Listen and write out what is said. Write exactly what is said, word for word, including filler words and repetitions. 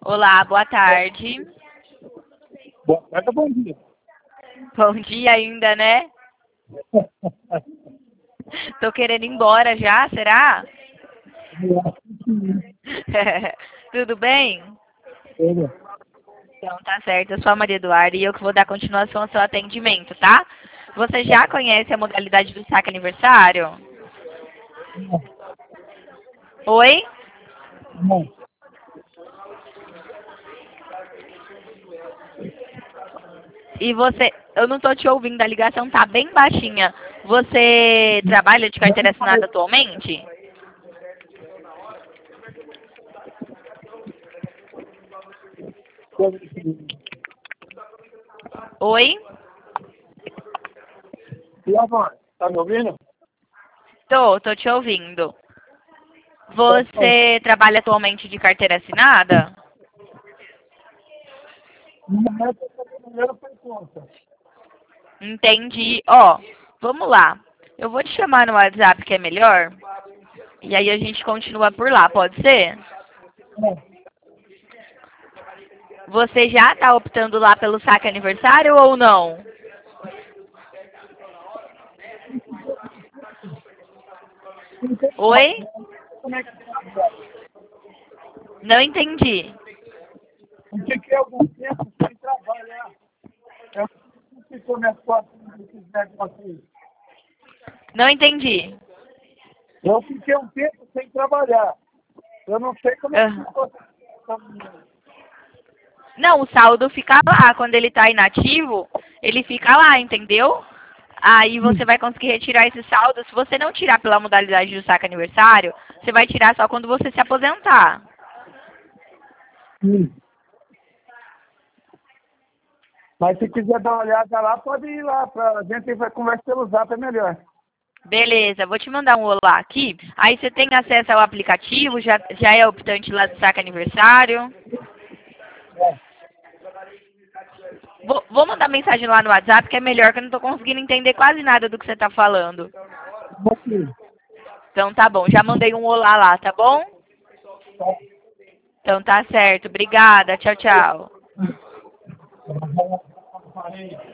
Olá, boa tarde. Bom, é bom dia. Bom dia ainda, né? Tô querendo ir embora já, será? Tudo bem? Então tá certo, eu sou a Maria Eduarda e eu que vou dar continuação ao seu atendimento, tá? Você já conhece a modalidade do saque aniversário? Oi? Não. E você, eu não tô te ouvindo, a ligação tá bem baixinha. Você trabalha de carteira assinada atualmente? Oi? E agora? Tá me ouvindo? Tô, tô te ouvindo. Você trabalha atualmente de carteira assinada? No momento eu estou trabalhando por conta. Entendi. Ó, vamos lá. Eu vou te chamar no WhatsApp que é melhor. E aí a gente continua por lá, pode ser? Você já tá optando lá pelo saque aniversário ou não? Oi? Como é que tá? Não entendi. Eu fiquei algum tempo sem trabalhar. Eu não ficou minhas fotos nesses negócios. Não entendi. Eu fiquei um tempo sem trabalhar. Eu não sei como é que Aham. ficou. Não, o saldo fica lá. Quando ele tá inativo, ele fica lá, entendeu? Aí você vai conseguir retirar esse saldo. Se você não tirar pela modalidade do saque aniversário, você vai tirar só quando você se aposentar. Sim. Mas se quiser dar uma olhada lá, pode ir lá. Pra... A gente vai conversar pelo zap, é melhor. Beleza, vou te mandar um olá aqui. Aí você tem acesso ao aplicativo, já, já é optante lá do saque aniversário. Vou, vou mandar mensagem lá no WhatsApp, que é melhor, que eu não tô conseguindo entender quase nada do que você tá falando. Ok. Então tá bom, já mandei um olá lá, tá bom? Então tá certo, obrigada, tchau, tchau. Parei.